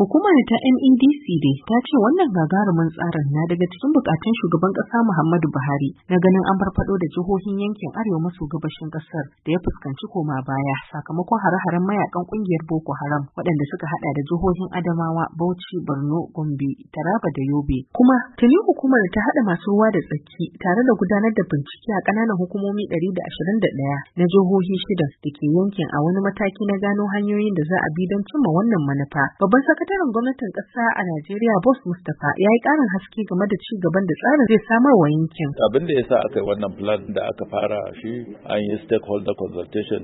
Hukumar ta NEDC dai ta ce wannan gagarumin tsarin na daga cikin bukatun shugaban ƙasa Muhammadu Buhari na ganin an farfado da jihohin yankin arewa maso gabashin ƙasar da ya fuskanci koma baya sakamakon hare-haren mayakan ƙungiyar Boko Haram waɗanda suka hada da jihohin Adamawa, Bauchi, Borno, Gombe, Taraba da Yobe. Kuma tuni hukumar ta hada masu ruwa da tsaki tare da gudanar da bincike a ƙananan hukumomi 121 na jihohi shida da ke yankin a wani mataki na gano hanyoyin da za a bi don cimma wannan manufa. Babban sakataren gwamnatin ƙasa a Najeriya Boss Mustapha ya yi ƙarin haske game da ci gaban da tsarin zai samar wa yankin. Abin da yasa aka yi wannan plan da aka fara shi an yi stakeholder consultation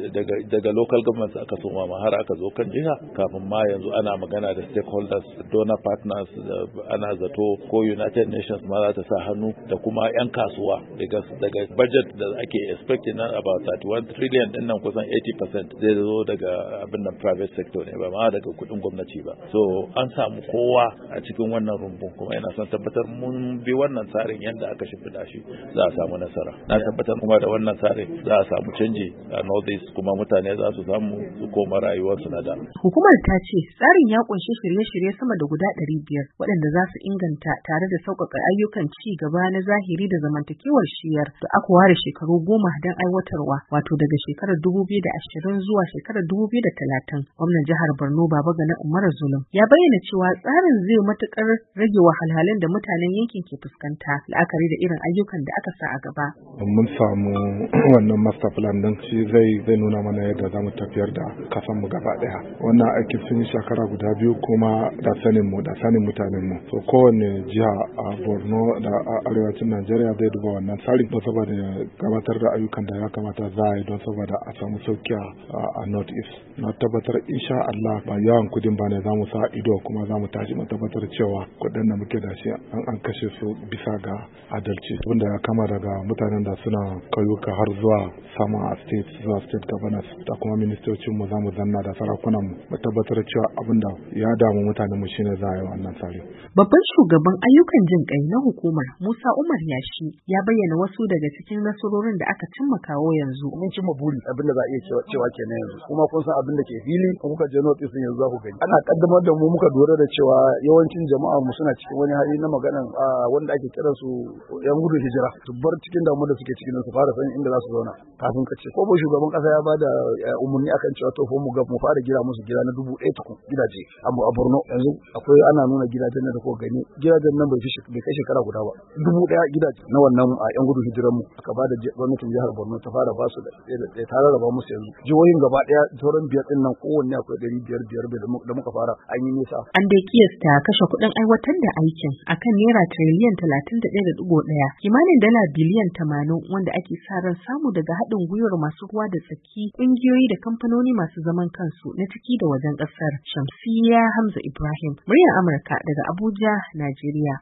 daga local governments aka soma ma har aka zo kan jiha kafin ma yanzu ana magana da stakeholders, donor partners, ana zato ko United Nations ma za ta sa hannu da kuma 'yan kasuwa daga budget da ake expecting na about 31 trillion din nan kusan 80% zai zo daga abin nan private sector ne ba ma daga kudin gwamnati ba. So an samu kowa a cikin wannan rumbun kuma ina son tabbatar mun bi wannan tsarin yadda aka shimfiɗa shi za a samu nasara. Na tabbatar kuma da wannan tsarin za a samu canji a Northeast kuma mutane za su samu su koma rayuwarsu na da. Hukumar ta ce tsarin ya kunshi shirye-shirye sama da guda 500 waɗanda za su inganta tare da sauƙaƙa ayyukan ci gaba na zahiri da zamantakewar shiyar da aka ware shekaru 10 don aiwatarwa wato daga shekarar 2020 zuwa shekarar 2030. Gwamnan jihar Borno Babagana Umar Zulum ya bayyana cewa tsarin zai matukar rage wahalhalun da mutanen yankin ke fuskanta la'akari da irin ayyukan da aka sa a gaba. Mun samu wannan master plan din shi zai nuna mana yadda za mu tafiyar da kasan mu gaba daya. Wannan aikin sun yi shekara guda biyu kuma da sanin mutanen mu. So kowane jiha a Borno da arewacin Najeriya zai duba wannan tsari don saboda gabatar da ayyukan da ya kamata za a yi don saboda a samu sauki a North East. Na tabbatar insha Allah ba yawan kudin ba ne za mu sa ido kuma za mu tashi mu tabbatar cewa kudin da muke da shi an kashe su bisa ga adalci wanda ya kama daga mutanen da suna kauyuka har zuwa sama a state governors da kuma ministocin mu za mu zanna da sarakunan mu tabbatar cewa abin da ya damu mutanen mu shine za a yi wannan tsari. Babban shugaban ayyukan jin kai na hukumar Musa Umar Yashi ya bayyana wasu daga cikin nasarorin da aka cimma kawo yanzu. Mun cimma buri abin da za a iya cewa kenan yanzu kuma kun san abin da ke fili kuma kuka je notice yanzu za ku gani. Ana kaddamar da mu muka dora da cewa yawancin jama'a mu suna cikin wani hali na maganan wanda ake kiran su yan gudun hijira su bar cikin damu da suke cikin su fara sanin inda za su zauna kafin ka ce ko ba shugaban kasa ya bada umarni akan cewa to mu fara gida musu gida na 1000 tukun gidaje a Borno yanzu akwai ana nuna gidajen da ko gani gidajen nan bai kai shekara guda ba 1000 gidaje na wannan yan gudun hijiran mu aka bada gwamnatin jihar Borno ta fara ba su da tare da ba musu yanzu jihohin gaba daya sauran biyar din nan kowanne akwai 500 da muka fara an yi nisa. An dai kiyasta kashe kuɗin aiwatar da aikin akan naira tiriliyan 31.1 kimanin dala biliyan 80 wanda ake sa ran samu daga haɗin gwiwar masu ruwa da tsaki ƙungiyoyi da kamfanoni masu zaman kansu na ciki da wajen ƙasar. Shamsiyya Hamza Ibrahim, muryar Amurka daga Abuja, Najeriya.